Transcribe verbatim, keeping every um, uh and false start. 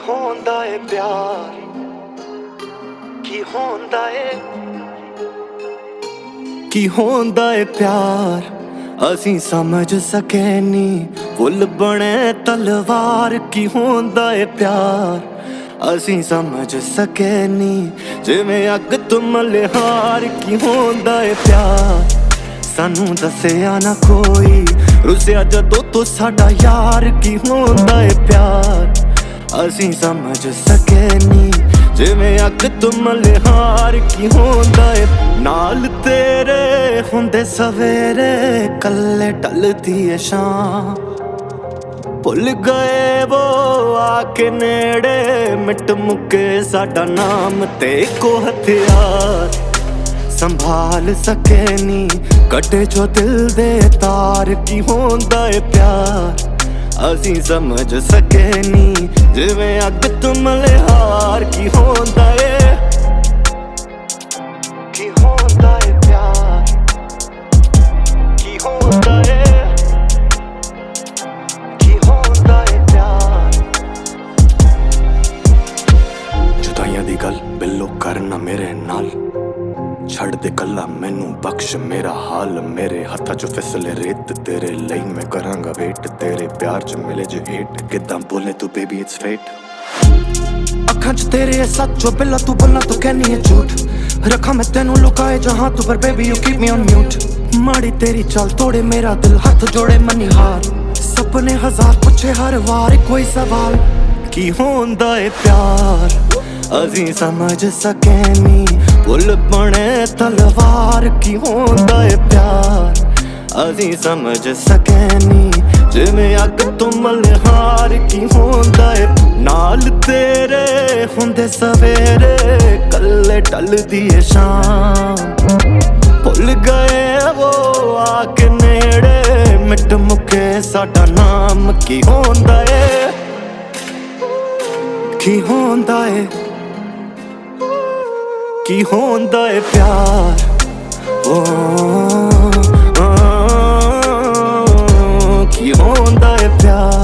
ਹੁੰਦਾ ਏ प्यार की ਹੁੰਦਾ ਏ की ਹੁੰਦਾ ਏ प्यार ਅਸੀਂ ਸਮਝ ਸਕੇ ਨੀ ਫੁੱਲ ਬਣੇ ਤਲਵਾਰ की ਹੁੰਦਾ ਏ प्यार ਅਸੀਂ ਸਮਝ ਸਕੇ ਨੀ ਜਿਵੇਂ ਅੱਗ ਤੋਂ ਮਲਿਹਾਰ की ਹੁੰਦਾ ਏ प्यार ਸਾਨੂੰ ਦੱਸਿਆ ਨਾ ਕੋਈ ਰੁੱਸਿਆ ਜਦੋਂ ਤੋਂ ਸਾਡਾ ਯਾਰ की ਹੁੰਦਾ ਏ प्यार ਅਸੀਂ ਸਮਝ ਸਕੇ ਨੀ ਜਿਵੇਂ ਅੱਗ ਤੋਂ ਮਲਿਹਾਰ ਕੀ ਹੁੰਦਾ ਏ ਨਾਲ ਤੇਰੇ ਹੁੰਦੇ ਸਵੇਰੇ ਕੱਲੇ ਢਲਦੀ ਏ ਸ਼ਾਮ ਭੁੱਲ ਗਏ ਵੋ ਆ ਕੇ ਨੇੜੇ ਮਿਟ ਮੁੱਕੇ ਸਾਡਾ ਨਾਮ ਤੇ ਇੱਕੋ ਹਥਿਆਰ ਸੰਭਾਲ ਸਕੇ ਨੀ ਕੱਟੇ ਜੋ ਦਿਲ ਦੇ ਤਾਰ ਕੀ ਹੁੰਦਾ ਏ ਪਿਆਰ ਅਸੀਂ ਸਮਝ ਸਕੇ ਨੀ ਜਿਵੇਂ ਅੱਗ ਤੋਂ ਮਲਿਹਾਰ ਕੀ ਹੁੰਦਾ ਏ ਕੀ ਹੁੰਦਾ ਏ ਪਿਆਰ ਕੀ ਹੁੰਦਾ ਏ ਕੀ ਹੁੰਦਾ ਏ ਪਿਆਰ ਜੁਦਾਈਆਂ ਦੀ ਗੱਲ ਬਿੱਲੋ ਕਰਨਾ ਮੇਰੇ ਨਾਲ ਛੱਡ ਦੇ ਕੱਲਾ ਮੈਨੂੰ ਬਖਸ਼ ਮੇਰਾ ਹਾਲ ਮੇਰੇ ਹੱਥਾਂ 'ਚ ਫਿਸਲੇ ਰੇਤ ਤੇਰੇ ਲਈ ਮੈਂ ਕਰਾਂਗਾ ਵੇਟ ਤੇਰੇ ਪਿਆਰ 'ਚ ਮਿਲੇ ਜੇ ਹੇਟ ਕਿੱਦਾਂ ਬੋਲੇ ਤੂੰ ਬੇਬੀ ਇਟਸ ਫੇਟ ਅੱਖਾਂ 'ਚ ਤੇਰੇ ਸੱਚੋ ਬਿੱਲਾ ਤੂੰ ਬੋਲਣਾ ਤੂੰ ਕਹਿਨੀ ਹੈ ਝੂਠ ਰੱਖਾਂ ਮੈਂ ਤੈਨੂੰ ਲੁਕਾਏ ਜਹਾਂ ਤੂੰ ਪਰ baby you keep me on mute ਮਾੜੀ ਤੇਰੀ ਚੱਲ ਤੋੜੇ ਮੇਰਾ ਦਿਲ ਹੱਥ ਜੋੜੇ ਮਨੀ ਹਾਰ ਸੁਪਨੇ ਹਜ਼ਾਰ ਪੁੱਛੇ ਹਰ ਵਾਰ ਕੋਈ ਸਵਾਲ ਕੀ ਹੁੰਦਾ ਏ ਪਿਆਰ ਅਸੀਂ ਸਮਝ ਸਕੇ ਨੀ ਫੁੱਲ ਬਣੇ ਤਲਵਾਰ ਕੀ ਹੁੰਦਾ ਏ ਪਿਆਰ ਅਸੀਂ ਸਮਝ ਸਕੇ ਨੀ ਜਿਵੇਂ ਅੱਗ ਤੋਂ ਮਲਿਹਾਰ ਕੀ ਹੁੰਦਾ ਏ ਨਾਲ ਤੇਰੇ ਹੁੰਦੇ ਸਵੇਰੇ ਕੱਲੇ ਢਲਦੀ ਏ ਸ਼ਾਮ ਭੁੱਲ ਗਏ ਵੋ ਆ ਕੇ ਨੇੜੇ ਮਿਟ ਮੁੱਕੇ ਸਾਡਾ ਨਾਮ ਕੀ ਹੁੰਦਾ ਏ ਕੀ ਹੁੰਦਾ ਏ ਕੀ ਹੁੰਦਾ ਏ ਪਿਆਰ ਓ ਕੀ ਹੁੰਦਾ ਏ ਪਿਆਰ